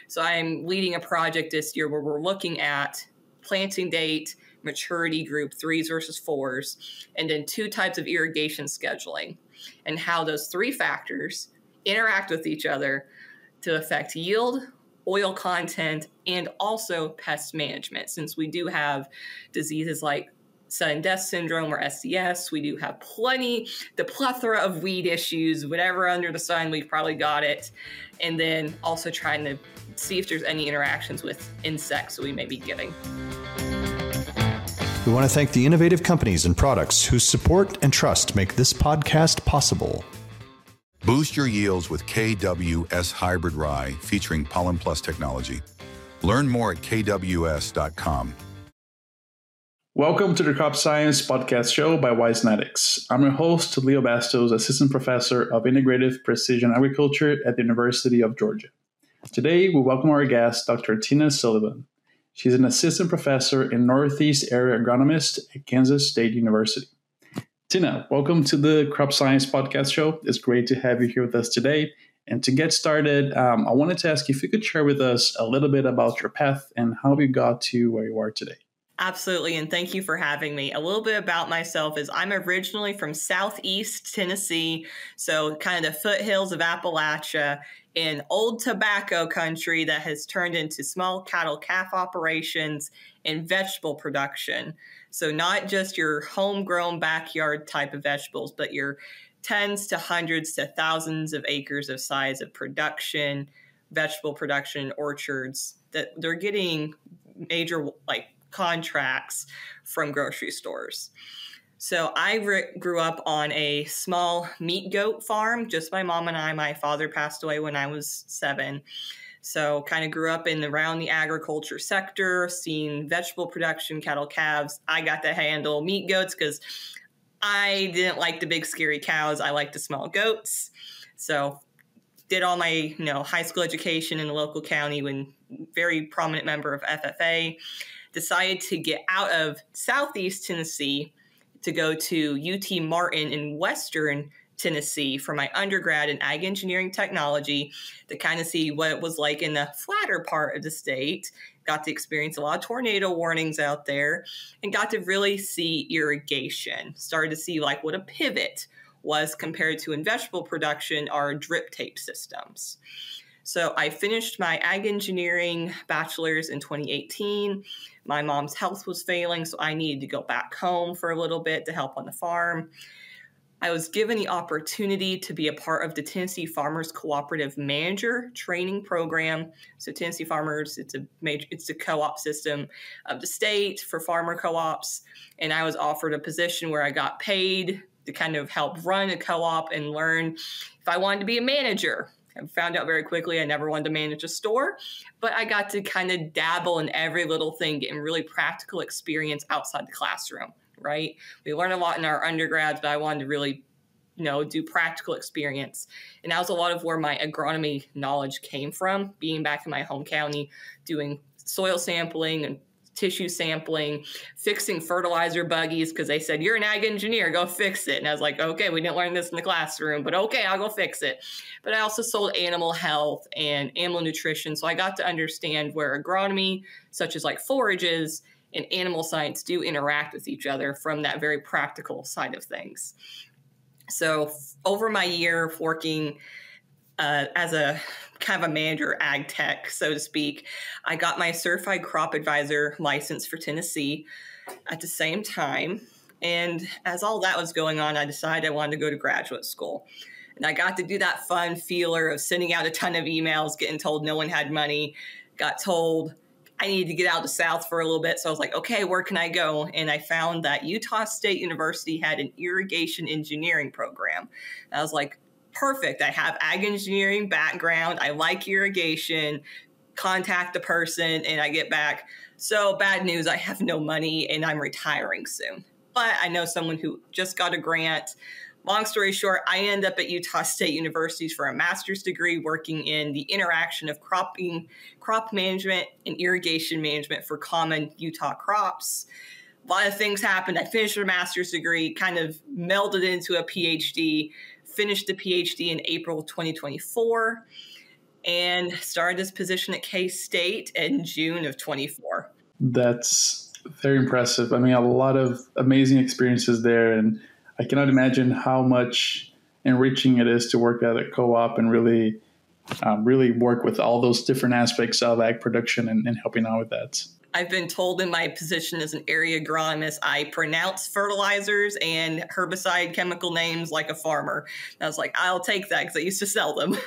So I'm leading a project this year where we're looking at planting date, maturity group, 3s versus 4s, and then 2 types of irrigation scheduling, and how those 3 factors interact with each other to affect yield, oil content, and also pest management. Since we do have diseases like sudden death syndrome or SDS, we do have the plethora of weed issues, whatever under the sun, we've probably got it. And then also trying to see if there's any interactions with insects that we may be getting. We want to thank the innovative companies and products whose support and trust make this podcast possible. Boost your yields with KWS Hybrid Rye featuring Pollen Plus technology. Learn more at kws.com. Welcome to the Crop Science Podcast Show by Wisenetics. I'm your host, Leo Bastos, Assistant Professor of Integrative Precision Agriculture at the University of Georgia. Today, we welcome our guest, Dr. Tina Sullivan. She's an Assistant Professor and Northeast Area Agronomist at Kansas State University. Tina, welcome to the Crop Science Podcast Show. It's great to have you here with us today. And to get started, I wanted to ask you if you could share with us a little bit about your path and how you got to where you are today. Absolutely, and thank you for having me. A little bit about myself is I'm originally from Southeast Tennessee, so kind of the foothills of Appalachia, in old tobacco country that has turned into small cattle calf operations and vegetable production. So not just your homegrown backyard type of vegetables, but your tens to hundreds to thousands of acres of size of production, vegetable production, orchards, that they're getting major contracts from grocery stores. So I grew up on a small meat goat farm, just my mom and I. My father passed away when I was 7. So kind of grew up around the agriculture sector, seeing vegetable production, cattle calves. I got to handle meat goats because I didn't like the big scary cows. I liked the small goats. So did all my high school education in the local county when very prominent member of FFA. Decided to get out of Southeast Tennessee to go to UT Martin in Western Tennessee for my undergrad in ag engineering technology to kind of see what it was like in the flatter part of the state. Got to experience a lot of tornado warnings out there and got to really see irrigation. Started to see what a pivot was compared to in vegetable production, our drip tape systems. So I finished my ag engineering bachelor's in 2018. My mom's health was failing, so I needed to go back home for a little bit to help on the farm. I was given the opportunity to be a part of the Tennessee Farmers Cooperative Manager Training Program. So Tennessee Farmers, it's a co-op system of the state for farmer co-ops. And I was offered a position where I got paid to kind of help run a co-op and learn if I wanted to be a manager. I found out very quickly I never wanted to manage a store, but I got to kind of dabble in every little thing, getting really practical experience outside the classroom, right? We learned a lot in our undergrads, but I wanted to really, do practical experience. And that was a lot of where my agronomy knowledge came from, being back in my home county, doing soil sampling and tissue sampling, fixing fertilizer buggies because they said, you're an ag engineer, go fix it. And I was like, okay, we didn't learn this in the classroom, but okay, I'll go fix it. But I also sold animal health and animal nutrition. So I got to understand where agronomy, such as forages and animal science, do interact with each other from that very practical side of things. So over my year of working as a kind of a manager, ag tech, so to speak, I got my certified crop advisor license for Tennessee at the same time. And as all that was going on, I decided I wanted to go to graduate school. And I got to do that fun feeler of sending out a ton of emails, getting told no one had money, got told I needed to get out of the South for a little bit. So I was like, okay, where can I go? And I found that Utah State University had an irrigation engineering program. And I was like, perfect. I have ag engineering background. I like irrigation. Contact the person and I get back. So bad news, I have no money and I'm retiring soon. But I know someone who just got a grant. Long story short, I end up at Utah State University for a master's degree working in the interaction of crop management and irrigation management for common Utah crops. A lot of things happened. I finished a master's degree, kind of melded into a PhD, finished the PhD in April 2024. and started this position at K-State in June of 24. That's very impressive. I mean, a lot of amazing experiences there, and I cannot imagine how much enriching it is to work at a co-op and really work with all those different aspects of ag production and helping out with that. I've been told in my position as an area agronomist, I pronounce fertilizers and herbicide chemical names like a farmer. And I was like, I'll take that because I used to sell them.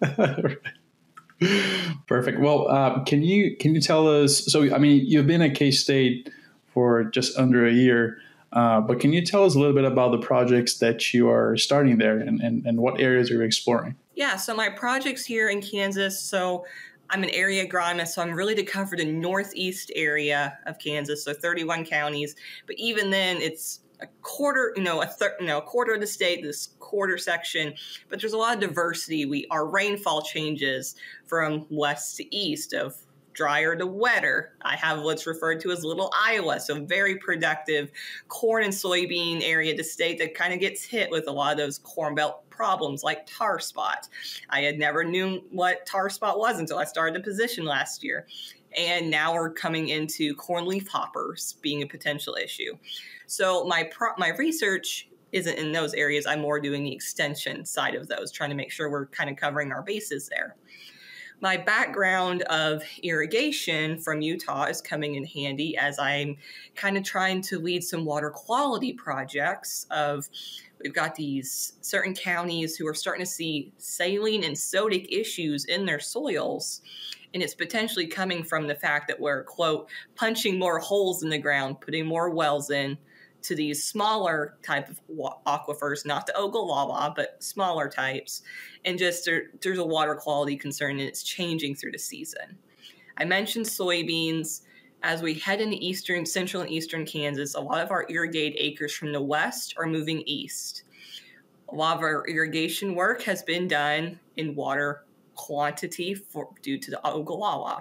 Perfect. Well, can you tell us? So, I mean, you've been at K-State for just under a year, but can you tell us a little bit about the projects that you are starting there and what areas are you exploring? Yeah, so my projects here in Kansas. So I'm an area agronomist, so I'm really to cover the northeast area of Kansas, so 31 counties. But even then, it's a quarter, a quarter of the state, this quarter section. But there's a lot of diversity. Our rainfall changes from west to east, of drier to wetter. I have what's referred to as Little Iowa, so very productive corn and soybean area of the state that kind of gets hit with a lot of those Corn Belt problems like tar spot. I had never knew what tar spot was until I started the position last year. And now we're coming into corn leaf hoppers being a potential issue. So my research isn't in those areas. I'm more doing the extension side of those, trying to make sure we're kind of covering our bases there. My background of irrigation from Utah is coming in handy as I'm kind of trying to lead some water quality projects we've got these certain counties who are starting to see saline and sodic issues in their soils. And it's potentially coming from the fact that we're, quote, punching more holes in the ground, putting more wells in to these smaller type of aquifers, not the Ogallala, but smaller types. And just there's a water quality concern, and it's changing through the season. I mentioned soybeans. As we head into central and eastern Kansas, a lot of our irrigated acres from the west are moving east. A lot of our irrigation work has been done in water quantity due to the Ogallala.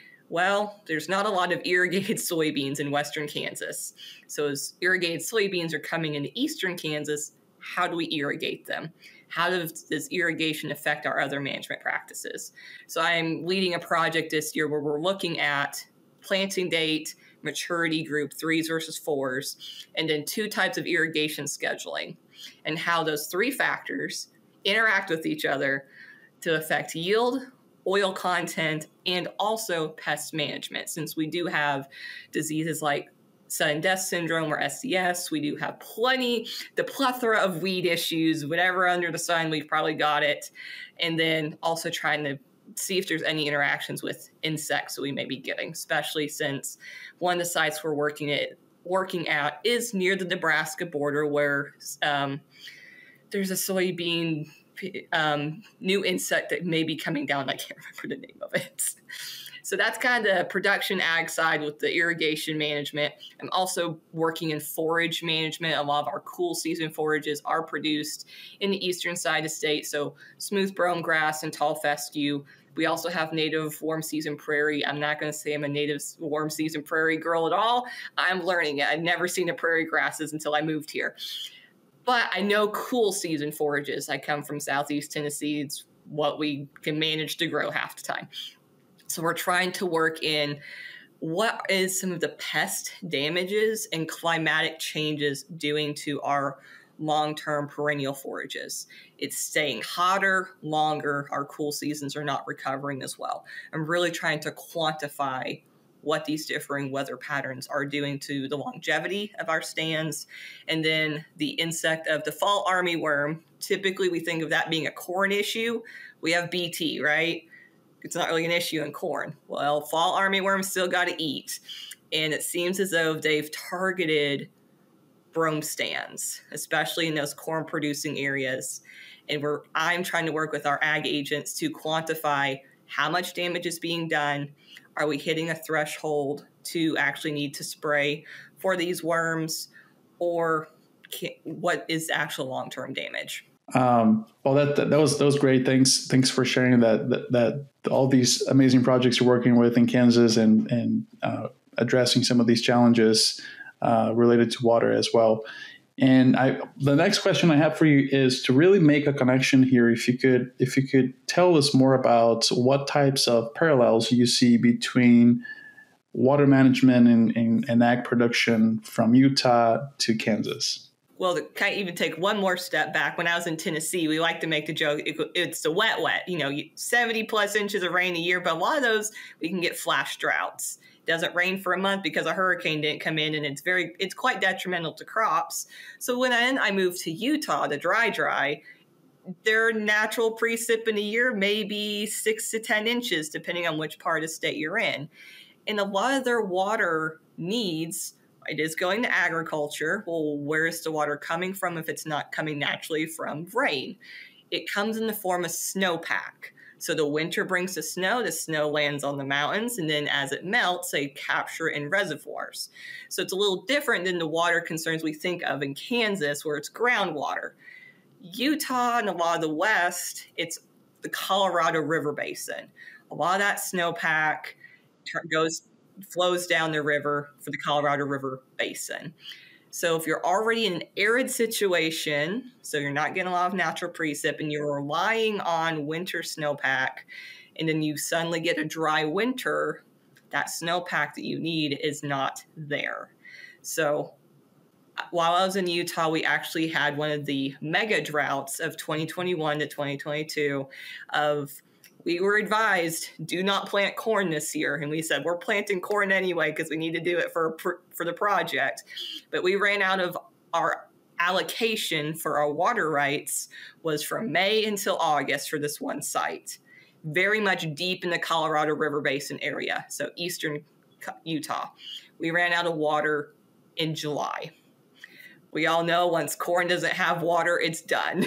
Well, there's not a lot of irrigated soybeans in western Kansas. So as irrigated soybeans are coming into eastern Kansas, how do we irrigate them? How does irrigation affect our other management practices? So I'm leading a project this year where we're looking at planting date, maturity group, 3s versus 4s, and then 2 types of irrigation scheduling, and how those 3 factors interact with each other to affect yield, oil content, and also pest management. Since we do have diseases like sudden death syndrome or SDS, we do have the plethora of weed issues, whatever under the sun, we've probably got it. And then also trying to see if there's any interactions with insects that we may be getting, especially since one of the sites we're working at is near the Nebraska border, where there's a soybean new insect that may be coming down. I can't remember the name of it. So that's kind of the production ag side with the irrigation management. I'm also working in forage management. A lot of our cool season forages are produced in the eastern side of the state. So smooth brome grass and tall fescue. We also have native warm season prairie. I'm not going to say I'm a native warm season prairie girl at all. I'm learning it. I've never seen the prairie grasses until I moved here. But I know cool season forages. I come from Southeast Tennessee. It's what we can manage to grow half the time. So we're trying to work in what is some of the pest damages and climatic changes doing to our long-term perennial forages. It's staying hotter, longer. Our cool seasons are not recovering as well. I'm really trying to quantify what these differing weather patterns are doing to the longevity of our stands. And then the insect of the fall armyworm, typically we think of that being a corn issue. We have BT, right? It's not really an issue in corn. Well, fall armyworms still got to eat. And it seems as though they've targeted brome stands, especially in those corn producing areas. And I'm trying to work with our ag agents to quantify how much damage is being done. Are we hitting a threshold to actually need to spray for these worms, or what is actual long-term damage? Well, that was great. Thanks for sharing that all these amazing projects you're working with in Kansas and addressing some of these challenges related to water as well. And the next question I have for you is to really make a connection here. If you could tell us more about what types of parallels you see between water management and ag production from Utah to Kansas. Well, to kind of even take one more step back, when I was in Tennessee, we like to make the joke, it's the wet. 70 plus inches of rain a year, but a lot of those, we can get flash droughts. It doesn't rain for a month because a hurricane didn't come in, and it's quite detrimental to crops. So when I moved to Utah, the dry, their natural precip in a year may be 6 to 10 inches, depending on which part of the state you're in. And a lot of their water needs, it is going to agriculture. Well, where is the water coming from if it's not coming naturally from rain? It comes in the form of snowpack. So the winter brings the snow lands on the mountains, and then as it melts, they capture in reservoirs. So it's a little different than the water concerns we think of in Kansas, where it's groundwater. Utah and a lot of the West, it's the Colorado River Basin. A lot of that snowpack flows down the river for the Colorado River Basin. So if you're already in an arid situation, so you're not getting a lot of natural precip and you're relying on winter snowpack, and then you suddenly get a dry winter, that snowpack that you need is not there. So while I was in Utah, we actually had one of the mega droughts of 2021 to 2022 we were advised, do not plant corn this year. And we said, we're planting corn anyway because we need to do it for the project. But we ran out of our allocation for our water rights was from May until August for this one site. Very much deep in the Colorado River Basin area, so eastern Utah. We ran out of water in July. We all know once corn doesn't have water, it's done.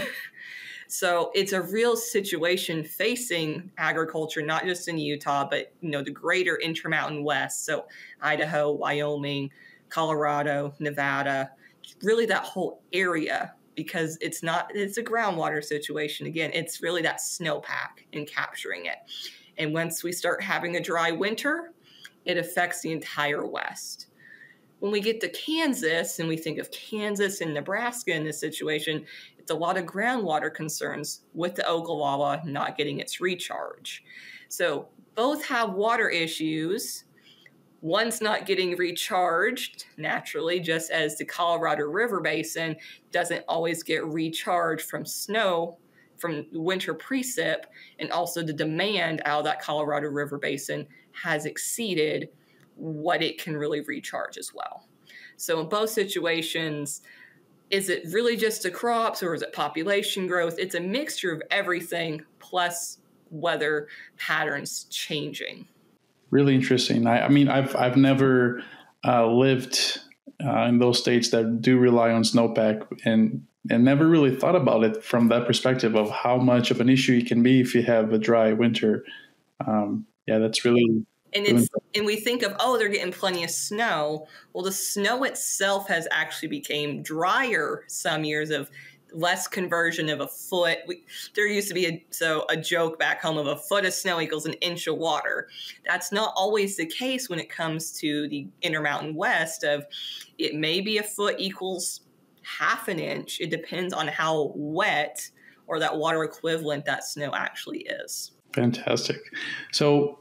So it's a real situation facing agriculture, not just in Utah, but the greater Intermountain West. So Idaho, Wyoming, Colorado, Nevada, really that whole area, because it's a groundwater situation. Again, it's really that snowpack and capturing it. And once we start having a dry winter, it affects the entire West. When we get to Kansas and we think of Kansas and Nebraska in this situation, it's a lot of groundwater concerns with the Ogallala not getting its recharge. So both have water issues. One's not getting recharged naturally, just as the Colorado River Basin doesn't always get recharged from snow, from winter precip, and also the demand out of that Colorado River Basin has exceeded what it can really recharge as well. So in both situations, is it really just the crops or is it population growth? It's a mixture of everything plus weather patterns changing. Really interesting. I've never lived in those states that do rely on snowpack and never really thought about it from that perspective of how much of an issue it can be if you have a dry winter. That's really... And we think of, they're getting plenty of snow. Well, the snow itself has actually became drier some years of less conversion of a foot. There used to be a joke back home of a foot of snow equals an inch of water. That's not always the case when it comes to the Intermountain West of it may be a foot equals half an inch. It depends on how wet or that water equivalent that snow actually is. Fantastic. So,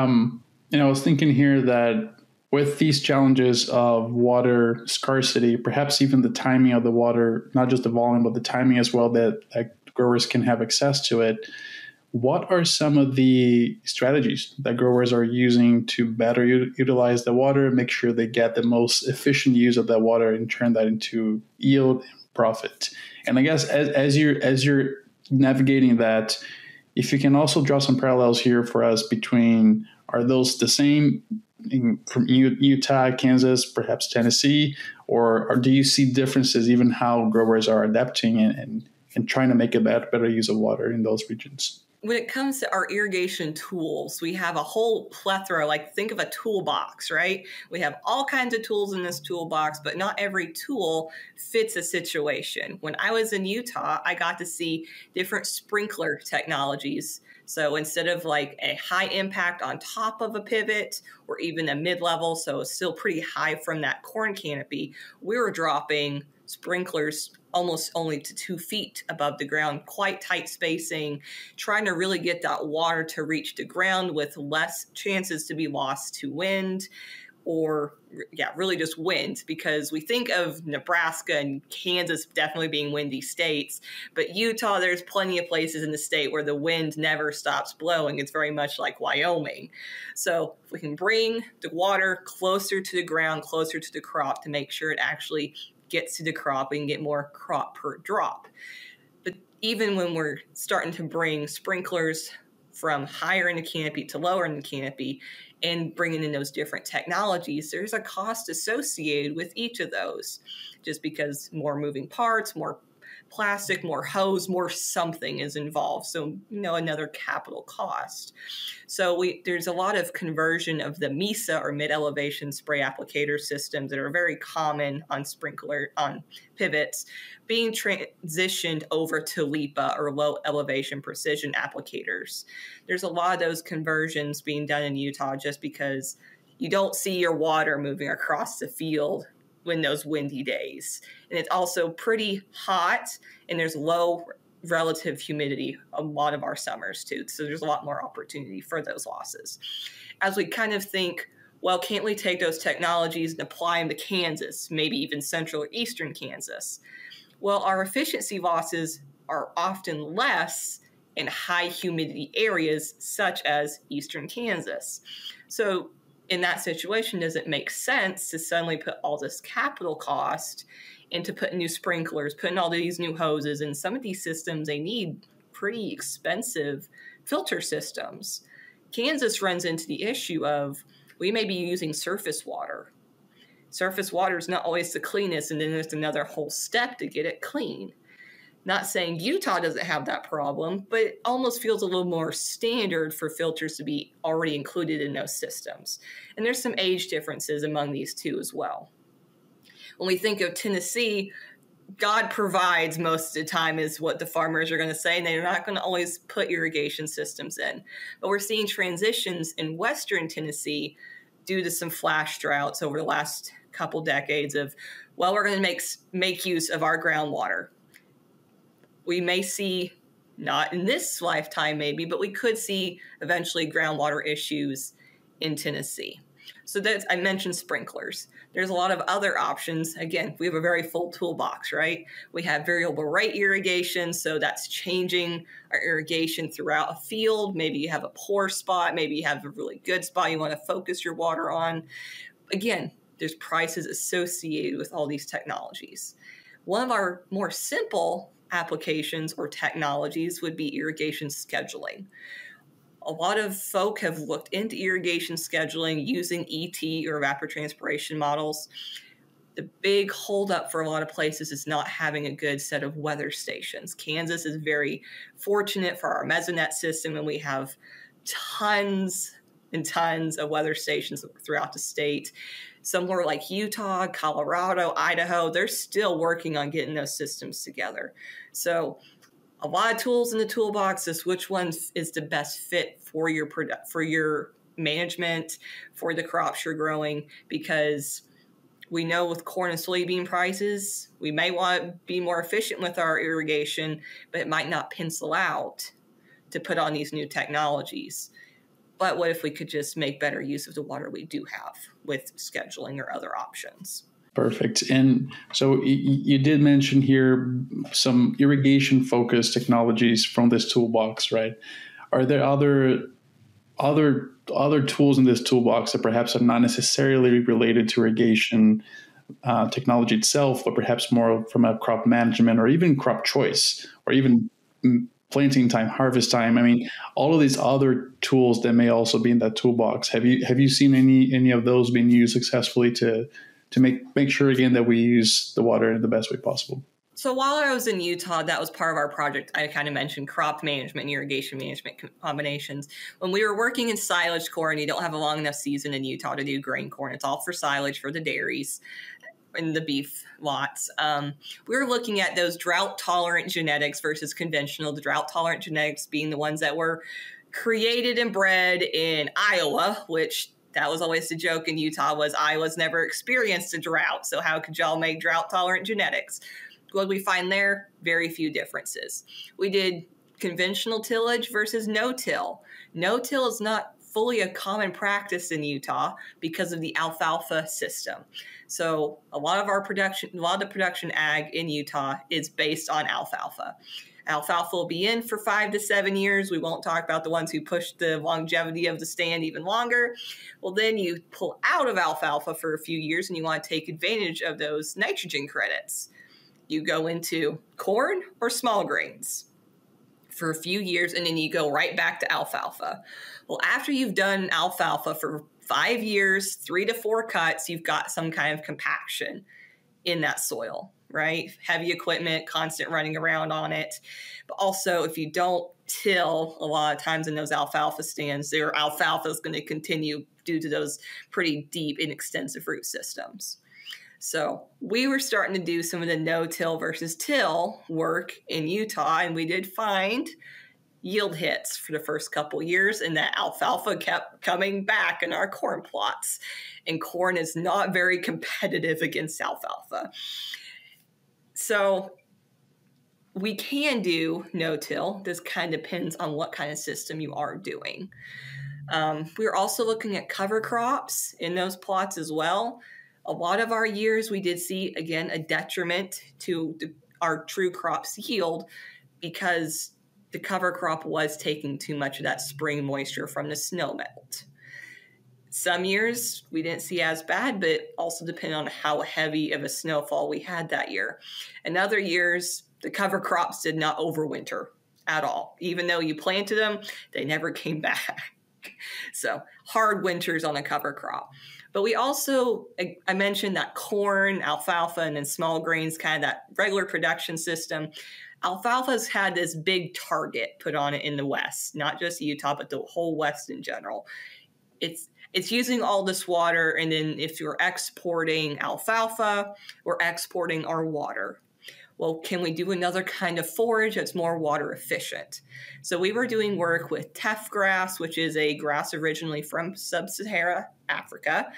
I was thinking here that with these challenges of water scarcity, perhaps even the timing of the water, not just the volume, but the timing as well, that growers can have access to it, what are some of the strategies that growers are using to better utilize the water, make sure they get the most efficient use of that water and turn that into yield and profit? And I guess as you're navigating that, if you can also draw some parallels here for us between, are those the same from Utah, Kansas, perhaps Tennessee, or do you see differences even how growers are adapting and trying to make a better use of water in those regions? When it comes to our irrigation tools, we have a whole plethora, think of a toolbox, right? We have all kinds of tools in this toolbox, but not every tool fits a situation. When I was in Utah, I got to see different sprinkler technologies So instead of like a high impact on top of a pivot or even a mid-level, so it's still pretty high from that corn canopy, we were dropping sprinklers almost only to 2 feet above the ground, quite tight spacing, trying to really get that water to reach the ground with less chances to be lost to wind or really just wind, because we think of Nebraska and Kansas definitely being windy states, but Utah, there's plenty of places in the state where the wind never stops blowing. It's very much like Wyoming. So if we can bring the water closer to the ground, closer to the crop to make sure it actually gets to the crop, we can get more crop per drop. But even when we're starting to bring sprinklers from higher in the canopy to lower in the canopy and bringing in those different technologies, there's a cost associated with each of those, just because more moving parts, more plastic, more hose, more something is involved. So, another capital cost. So there's a lot of conversion of the MESA or mid-elevation spray applicator systems that are very common on pivots being transitioned over to LIPA or low elevation precision applicators. There's a lot of those conversions being done in Utah just because you don't see your water moving across the field when those windy days. And it's also pretty hot, and there's low relative humidity a lot of our summers too. So there's a lot more opportunity for those losses. As we kind of think, well, can't we take those technologies and apply them to Kansas, maybe even central or eastern Kansas? Well, our efficiency losses are often less in high humidity areas such as eastern Kansas. So in that situation, does it make sense to suddenly put all this capital cost into putting new sprinklers, putting all these new hoses? And some of these systems, they need pretty expensive filter systems. Kansas runs into the issue of we may be using surface water. Surface water is not always the cleanest, and then there's another whole step to get it clean. Not saying Utah doesn't have that problem, but it almost feels a little more standard for filters to be already included in those systems. And there's some age differences among these two as well. When we think of Tennessee, God provides most of the time is what the farmers are going to say, and they're not going to always put irrigation systems in. But we're seeing transitions in Western Tennessee due to some flash droughts over the last couple decades of, well, we're going to make use of our groundwater. We may see, not in this lifetime maybe, but we could see eventually groundwater issues in Tennessee. So I mentioned sprinklers. There's a lot of other options. Again, we have a very full toolbox, right? We have variable rate irrigation, so that's changing our irrigation throughout a field. Maybe you have a poor spot. Maybe you have a really good spot you want to focus your water on. Again, there's prices associated with all these technologies. One of our more simple applications or technologies would be irrigation scheduling. A lot of folk have looked into irrigation scheduling using ET or evapotranspiration models. The big holdup for a lot of places is not having a good set of weather stations. Kansas is very fortunate for our Mesonet system, and we have tons and tons of weather stations throughout the state. Somewhere like Utah, Colorado, Idaho, they're still working on getting those systems together. So a lot of tools in the toolbox is which one is the best fit for your management, for the crops you're growing, because we know with corn and soybean prices, we may want to be more efficient with our irrigation, but it might not pencil out to put on these new technologies. But what if we could just make better use of the water we do have with scheduling or other options? Perfect. And so you did mention here some irrigation-focused technologies from this toolbox, right? Are there other tools in this toolbox that perhaps are not necessarily related to irrigation technology itself, but perhaps more from a crop management or even crop choice or even planting time, harvest time? I mean, all of these other tools that may also be in that toolbox. Have you seen any of those being used successfully to make sure again that we use the water in the best way possible? So while I was in Utah, that was part of our project. I kind of mentioned crop management and irrigation management combinations. When we were working in silage corn, you don't have a long enough season in Utah to do grain corn. It's all for silage for the dairies and the beef lots. We were looking at those drought-tolerant genetics versus conventional, the drought-tolerant genetics being the ones that were created and bred in Iowa, which that was always the joke in Utah, was Iowa's never experienced a drought. So how could y'all make drought-tolerant genetics? What did we find there? Very few differences. We did conventional tillage versus no-till. No-till is not fully a common practice in Utah because of the alfalfa system. So a lot of the production ag in Utah is based on alfalfa. Alfalfa will be in for 5 to 7 years. We won't talk about the ones who push the longevity of the stand even longer. Well, then you pull out of alfalfa for a few years and you want to take advantage of those nitrogen credits. You go into corn or small grains for a few years, and then you go right back to alfalfa. Well, after you've done alfalfa for 5 years, 3 to 4 cuts, you've got some kind of compaction in that soil, right? Heavy equipment, constant running around on it. But also, if you don't till a lot of times in those alfalfa stands, their alfalfa is going to continue due to those pretty deep and extensive root systems. So we were starting to do some of the no-till versus till work in Utah, and we did find yield hits for the first couple years, and that alfalfa kept coming back in our corn plots. And corn is not very competitive against alfalfa. So we can do no-till. This kind of depends on what kind of system you are doing. We're also looking at cover crops in those plots as well. A lot of our years we did see, again, a detriment to our true crops yield because the cover crop was taking too much of that spring moisture from the snow melt. Some years we didn't see as bad, but also depending on how heavy of a snowfall we had that year. And other years, the cover crops did not overwinter at all. Even though you planted them, they never came back. So hard winters on a cover crop. But we also, I mentioned that corn, alfalfa, and then small grains, kind of that regular production system. Alfalfa's had this big target put on it in the West, not just Utah, but the whole West in general. It's using all this water, and then if you're exporting alfalfa, we're exporting our water. Well, can we do another kind of forage that's more water efficient? So we were doing work with teff grass, which is a grass originally from sub-Saharan Africa.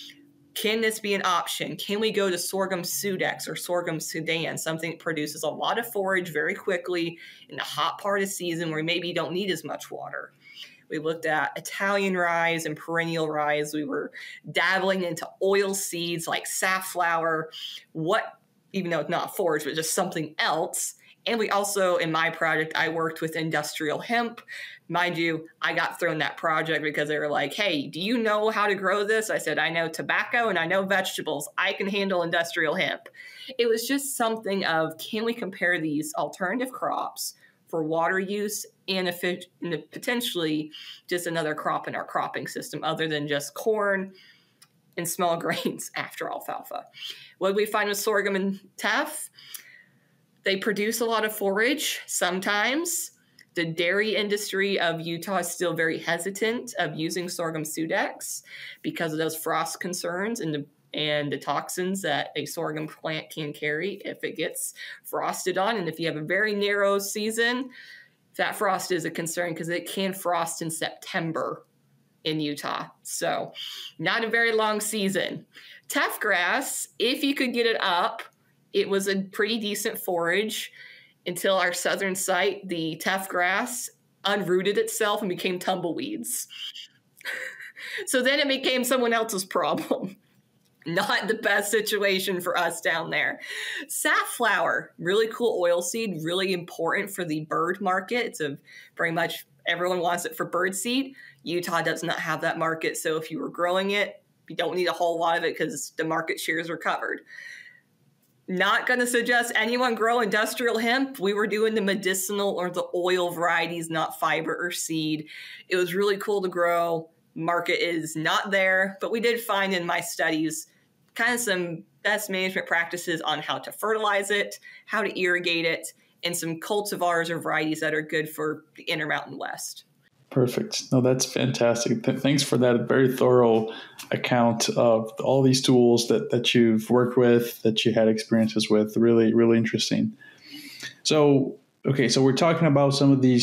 Can this be an option? Can we go to sorghum Sudex or sorghum Sudan, something that produces a lot of forage very quickly in the hot part of the season where maybe you don't need as much water? We looked at Italian rye and perennial rye. We were dabbling into oil seeds like safflower, even though it's not forage, but just something else. And we also, in my project, I worked with industrial hemp. Mind you, I got thrown that project because they were like, hey, do you know how to grow this? I said, I know tobacco and I know vegetables. I can handle industrial hemp. It was just something of, can we compare these alternative crops for water use and potentially just another crop in our cropping system other than just corn and small grains after alfalfa? What did we find with sorghum and teff? They produce a lot of forage sometimes. The dairy industry of Utah is still very hesitant of using sorghum Sudex because of those frost concerns and the toxins that a sorghum plant can carry if it gets frosted on. And if you have a very narrow season, that frost is a concern because it can frost in September in Utah. So not a very long season. Teff grass, if you could get it up, it was a pretty decent forage until our southern site, the teff grass, unrooted itself and became tumbleweeds. So then it became someone else's problem. Not the best situation for us down there. Safflower, really cool oil seed, really important for the bird market. It's very much everyone wants it for bird seed. Utah does not have that market. So if you were growing it, you don't need a whole lot of it because the market shares are covered. Not going to suggest anyone grow industrial hemp. We were doing the medicinal or the oil varieties, not fiber or seed. It was really cool to grow. Market is not there, but we did find in my studies kind of some best management practices on how to fertilize it, how to irrigate it, and some cultivars or varieties that are good for the Intermountain West. Perfect. No, that's fantastic. Thanks for that very thorough account of all these tools that you've worked with, that you had experiences with. Really, really interesting. So we're talking about some of these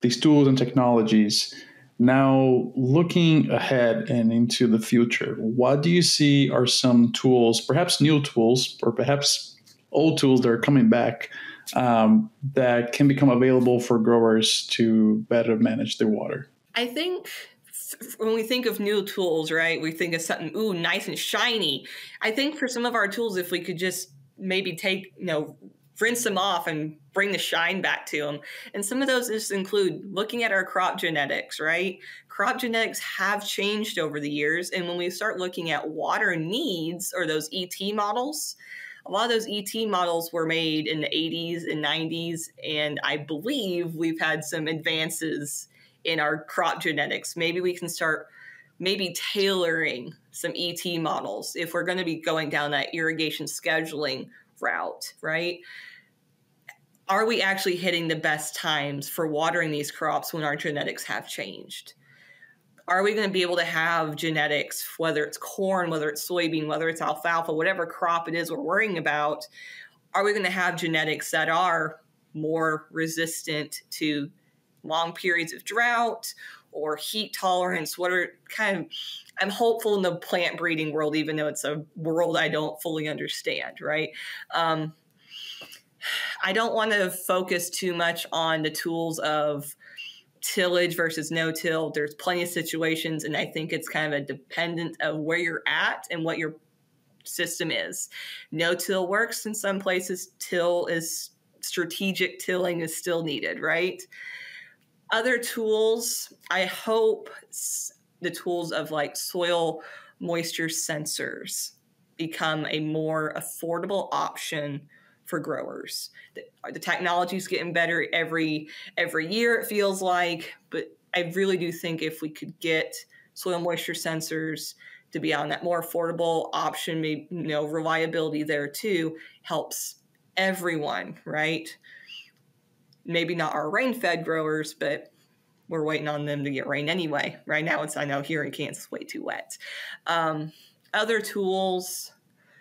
these tools and technologies. Now, looking ahead and into the future, what do you see are some tools, perhaps new tools, or perhaps old tools that are coming back that can become available for growers to better manage their water? I think when we think of new tools, right, we think of something, nice and shiny. I think for some of our tools, if we could just maybe rinse them off and bring the shine back to them. And some of those just include looking at our crop genetics, right? Crop genetics have changed over the years. And when we start looking at water needs, or those ET models, a lot of those ET models were made in the 80s and 90s. And I believe we've had some advances in our crop genetics. Maybe we can start tailoring some ET models if we're going to be going down that irrigation scheduling route, right? Are we actually hitting the best times for watering these crops when our genetics have changed? Are we going to be able to have genetics, whether it's corn, whether it's soybean, whether it's alfalfa, whatever crop it is we're worrying about, are we going to have genetics that are more resistant to long periods of drought or heat tolerance? I'm hopeful in the plant breeding world, even though it's a world I don't fully understand, right? I don't want to focus too much on the tools of tillage versus no-till. There's plenty of situations, and I think it's kind of a dependent of where you're at and what your system is. No-till works in some places. Strategic tilling is still needed, right? Other tools, I hope the tools of like soil moisture sensors become a more affordable option for growers. The technology is getting better every year, it feels like, but I really do think if we could get soil moisture sensors to be on that more affordable option, maybe, reliability there too, helps everyone, right? Maybe not our rain-fed growers, but we're waiting on them to get rain anyway. Right now, I know here in Kansas, way too wet. Other tools,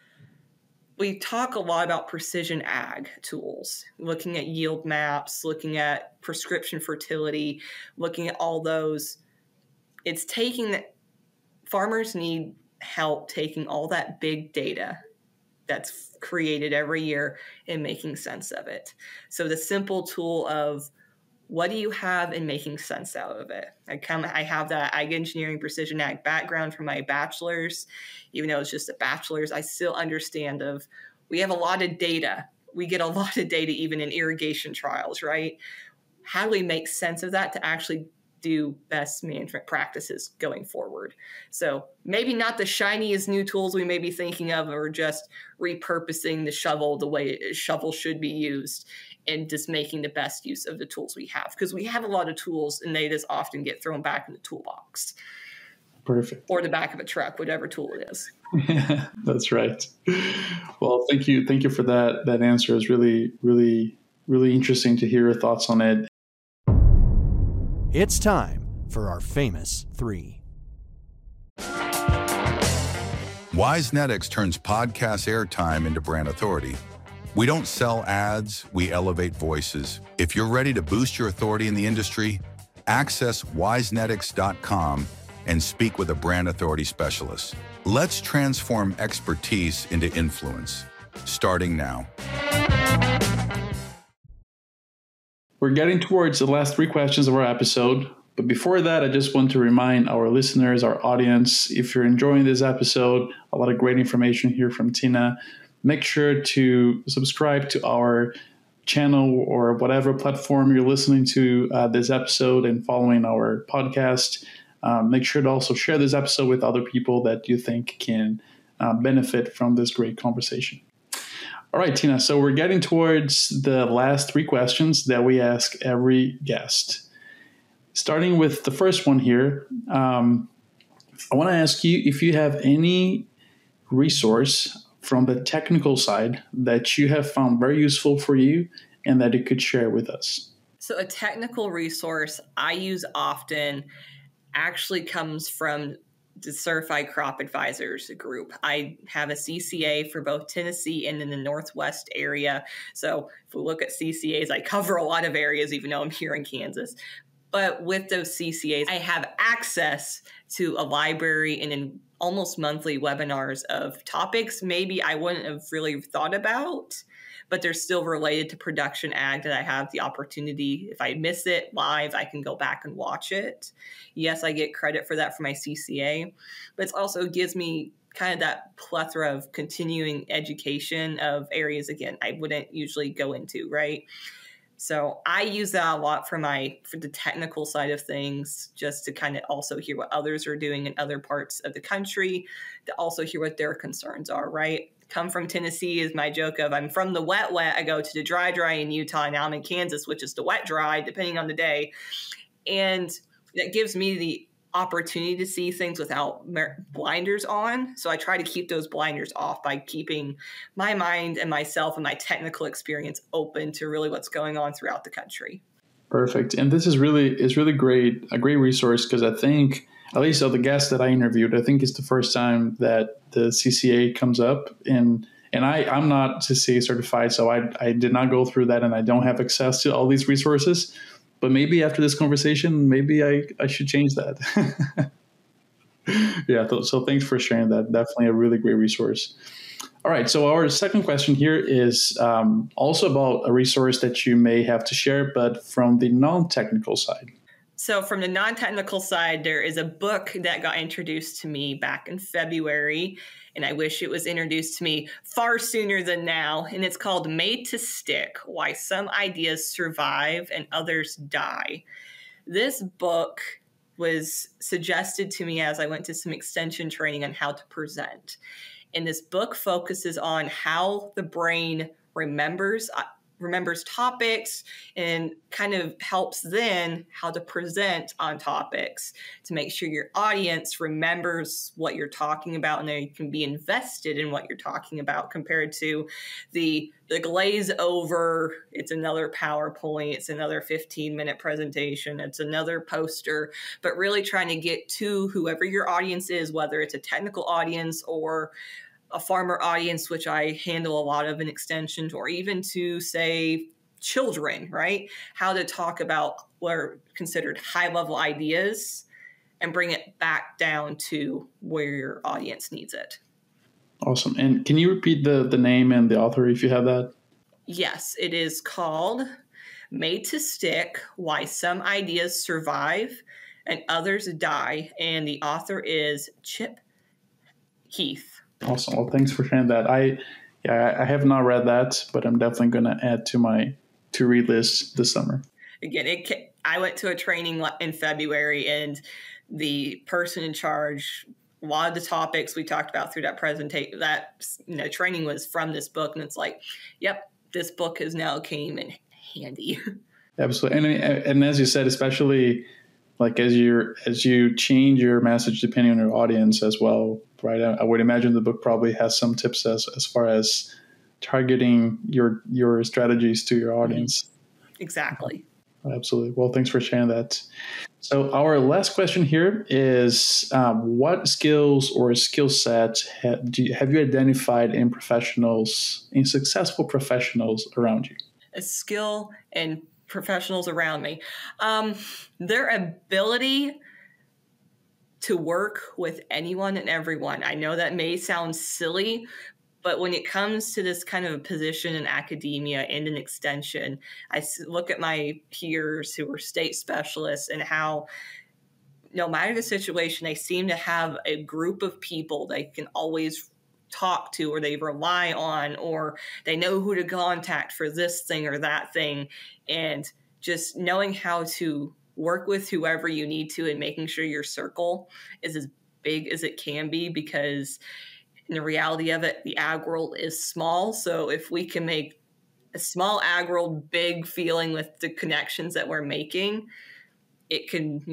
we talk a lot about precision ag tools, looking at yield maps, looking at prescription fertility, looking at all those. It's taking that farmers need help taking all that big data that's created every year and making sense of it. So the simple tool of what do you have and making sense out of it. I have that ag engineering precision ag background from my bachelor's. Even though it's just a bachelor's, I still understand we have a lot of data. We get a lot of data even in irrigation trials, right? How do we make sense of that to actually do best management practices going forward? So maybe not the shiniest new tools we may be thinking of, or just repurposing the shovel the way a shovel should be used and just making the best use of the tools we have. Because we have a lot of tools and they just often get thrown back in the toolbox. Perfect. Or the back of a truck, whatever tool it is. Yeah, that's right. Well, thank you for that answer. It was really, really, really interesting to hear your thoughts on it. It's time for our famous three. WiseNetix turns podcast airtime into brand authority. We don't sell ads, we elevate voices. If you're ready to boost your authority in the industry, access wisenetix.com and speak with a brand authority specialist. Let's transform expertise into influence, starting now. We're getting towards the last three questions of our episode. But before that, I just want to remind our listeners, our audience, if you're enjoying this episode, a lot of great information here from Tina, make sure to subscribe to our channel or whatever platform you're listening to this episode and following our podcast. Make sure to also share this episode with other people that you think can benefit from this great conversation. All right, Tina, so we're getting towards the last three questions that we ask every guest. Starting with the first one here, I want to ask you if you have any resource from the technical side that you have found very useful for you and that you could share with us. So a technical resource I use often actually comes from the Certified Crop Advisors group. I have a CCA for both Tennessee and in the Northwest area. So if we look at CCAs, I cover a lot of areas, even though I'm here in Kansas. But with those CCAs, I have access to a library and in almost monthly webinars of topics maybe I wouldn't have really thought about, but they're still related to production ag that I have the opportunity. If I miss it live, I can go back and watch it. Yes, I get credit for that for my CCA, but it also gives me kind of that plethora of continuing education of areas, again, I wouldn't usually go into, right? So I use that a lot for the technical side of things, just to kind of also hear what others are doing in other parts of the country, to also hear what their concerns are, right? Come from Tennessee is my joke of I'm from the wet, I go to the dry in Utah, and now I'm in Kansas, which is the wet, dry, depending on the day. And that gives me the opportunity to see things without blinders on. So I try to keep those blinders off by keeping my mind and myself and my technical experience open to really what's going on throughout the country. Perfect. And this is really great, a great resource, because I think, at least of the guests that I interviewed, I think it's the first time that the CCA comes up. And I'm not CCA certified, so I did not go through that, and I don't have access to all these resources. But maybe after this conversation, maybe I should change that. Yeah, so thanks for sharing that. Definitely a really great resource. All right, so our second question here is also about a resource that you may have to share, but from the non-technical side. So from the non-technical side, there is a book that got introduced to me back in February, and I wish it was introduced to me far sooner than now. And it's called Made to Stick: Why Some Ideas Survive and Others Die. This book was suggested to me as I went to some extension training on how to present. And this book focuses on how the brain remembers topics and kind of helps then how to present on topics to make sure your audience remembers what you're talking about and they can be invested in what you're talking about, compared to the glaze over, it's another PowerPoint, it's another 15-minute presentation, it's another poster, but really trying to get to whoever your audience is, whether it's a technical audience or a farmer audience, which I handle a lot of in extensions, or even to, say, children, right? How to talk about what are considered high-level ideas and bring it back down to where your audience needs it. Awesome. And can you repeat the name and the author if you have that? Yes, it is called Made to Stick: Why Some Ideas Survive and Others Die. And the author is Chip Heath. Awesome. Well, thanks for sharing that. I have not read that, but I'm definitely going to add to my to-read list this summer. Again, I went to a training in February, and the person in charge, a lot of the topics we talked about through that presentation, that training was from this book, and it's like, yep, this book has now came in handy. Absolutely, and as you said, especially like as you change your message depending on your audience as well, right? I would imagine the book probably has some tips as far as targeting your strategies to your audience. Exactly. Absolutely. Well, thanks for sharing that. So our last question here is, what skills or skill sets have you identified in successful professionals around you? A skill and professionals around me. Their ability to work with anyone and everyone. I know that may sound silly, but when it comes to this kind of a position in academia and in extension, I look at my peers who are state specialists and how, no matter the situation, they seem to have a group of people they can always talk to, or they rely on, or they know who to contact for this thing or that thing. And just knowing how to work with whoever you need to and making sure your circle is as big as it can be, because in the reality of it, the ag world is small. So if we can make a small ag world big feeling with the connections that we're making, it can,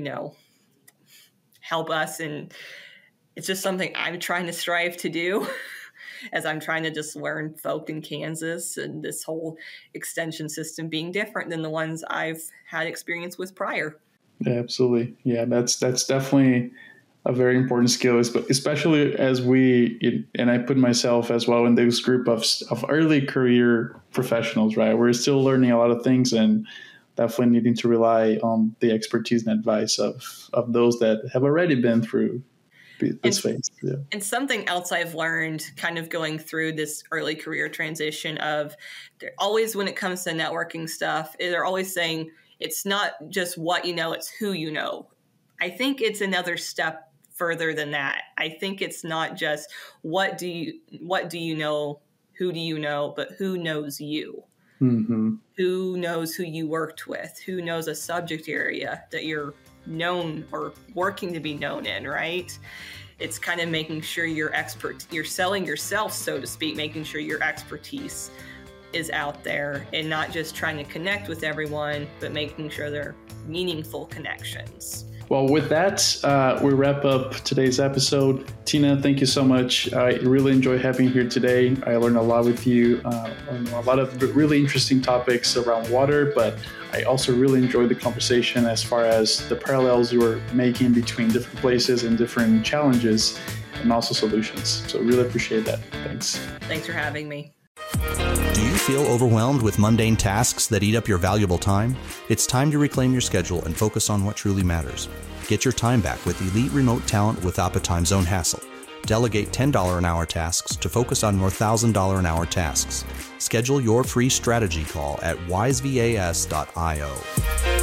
help us. And it's just something I'm trying to strive to do as I'm trying to just learn folk in Kansas and this whole extension system being different than the ones I've had experience with prior. Yeah, absolutely. Yeah, that's definitely a very important skill, especially as and I put myself as well in this group of early career professionals, right? We're still learning a lot of things, and definitely needing to rely on the expertise and advice of those that have already been through this phase. Yeah. And something else I've learned kind of going through this early career transition of always when it comes to networking stuff, they're always saying it's not just what you know, it's who you know. I think it's another step further than that. I think it's not just what do you know, who do you know, but who knows you. Mm-hmm. Who knows who you worked with, who knows a subject area that you're known or working to be known in, right? It's kind of making sure you're selling yourself, so to speak, making sure your expertise is out there and not just trying to connect with everyone, but making sure they're meaningful connections. Well, with that, we wrap up today's episode. Tina, thank you so much. I really enjoyed having you here today. I learned a lot with you on a lot of really interesting topics around water, but I also really enjoyed the conversation as far as the parallels you were making between different places and different challenges and also solutions. So really appreciate that. Thanks. Thanks for having me. Do you feel overwhelmed with mundane tasks that eat up your valuable time? It's time to reclaim your schedule and focus on what truly matters. Get your time back with elite remote talent without the time zone hassle. Delegate $10 an hour tasks to focus on more $1,000 an hour tasks. Schedule your free strategy call at wisevas.io.